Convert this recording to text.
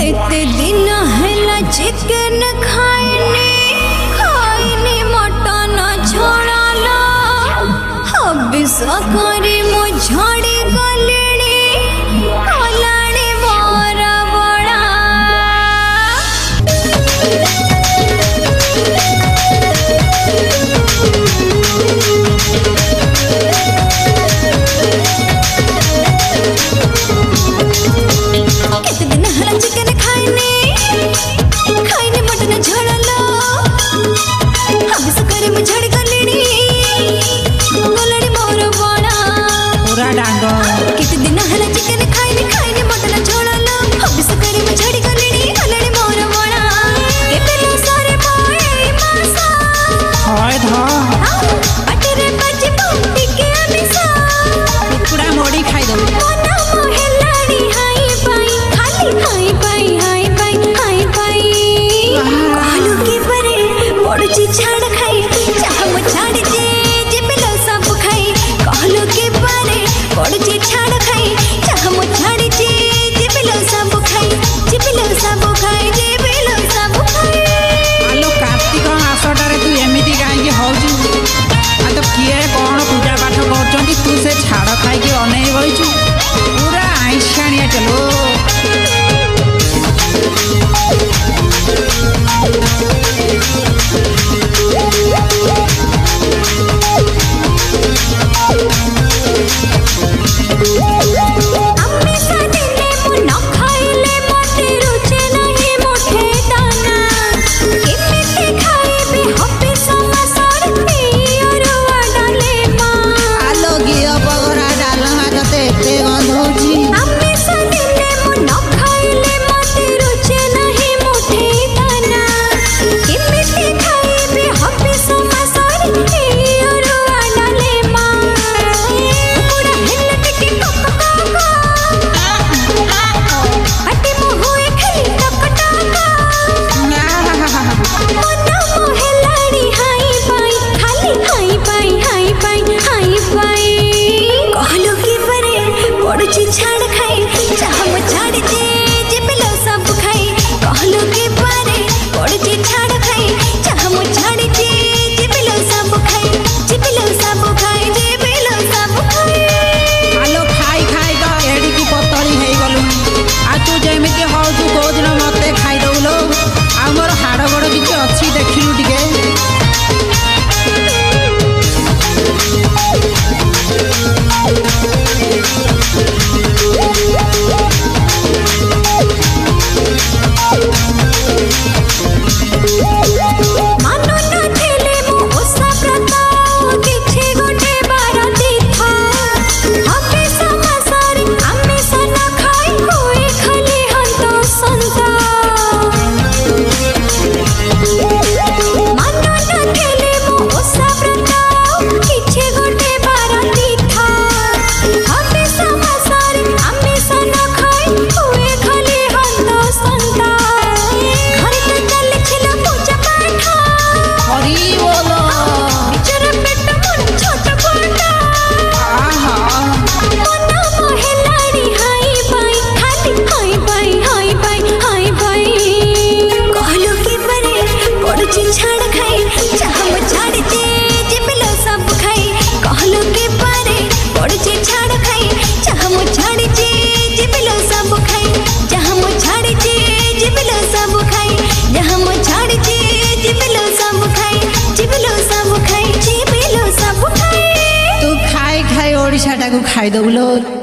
केते दिन हैला चिकन खाइनी मटन छड़ाला हबिस करी मो झड़ी गलिनी कलाणी मोर बड़ा केते दिन हैला चिकन खाइनी मटन छड़ाला हबिस करी मो झड़ी गलिनी कलाणी मोर बड़ा पूरा डांग केते दिन हैला चिकन खाइनी मटन छड़ाला हबिस करी मो झड़ी गलिनी कलाणी मोर बड़ा केते लो सारे मोए मासा हाय धा अटरे बाजी बंटी के अमिसा कुकुड़ा मोड़ी खाई दो मना मोहेलाड़ी हाय पाई खाली हाय पाई आलू के परे पड़ची छाड़ खाई चाह मो छाड़ जे बिलो सब खाई कहलू के परे पड़ची छाड़ खाई चाह मो छाड़ जे बिलो सब खाई जे बिलो सब खाई आलो कार्तिक मासटारे तू एमिति काहे होजु आ तो किए कोन पूजा पाठ करचंदी तू से छाड़ खाई के अनै बइचु पूरा आइछानिया चलो अम्मी सादिने मो न खाइले मते रुचे नहीं मोठे दाना केमिते खाइबे हपे समासर पियरो डाले मा आलो गियो बगरा डालमा जते एते गंधौची अम्मी सादिने मो न खाइले मते रुचे नहीं मोठे दाना केमिते खाइबे हपे समासर पियरो डाले मा पूरा हेलत के अटे मोहुए खाली टकटका मना मोहेलाड़ी हाय पाई खाली हाय पाई कहलू के परे पड़ची छाड़ खाई चाह मो छाड़ जे बिलो सब खाई कहलू के परे पड़ची छाड़ खाई चाह मो छाड़ जे बिलो सब खाई जे बिलो सब खाई आलो खाई खाई ग एडी की पतली हेई गलु आ तू जेमिति होजु को दिन मते खाई दउलो आ मोर हाड़ गोड़ किछि अछि देखिलु टिके मानो न थेले मो ओसा प्रता किछि गोटे बाराती था हपे समासारी आमे सना खाई कोई खाली हंतो संता मानो न थेले मो ओसा प्रता किछि गोटे बाराती था हपे समासारी आमे सना खाई कोई खाली हंतो संता घर पे चल छिला पूजा पाठ हरि बोलो निचर पेट मोर छोट कोटा आहा मना मोहेलाड़ी हाय पाई खाली हाय पाई कहलू के परे पड़ची छाड़ खाई चाह मो छाड़ जे बिलो सब खाई कहलू के परे पड़ची छाड़ खाई चाह मो छाड़ जे बिलो सब खाई चाह मो छाड़ जे बिलो सब खाई जहाँ मो छाड़ जे बिलो सब खाई जे बिलो सब खाई तू खाई खाई ओडिशा टाकू खाई दउलो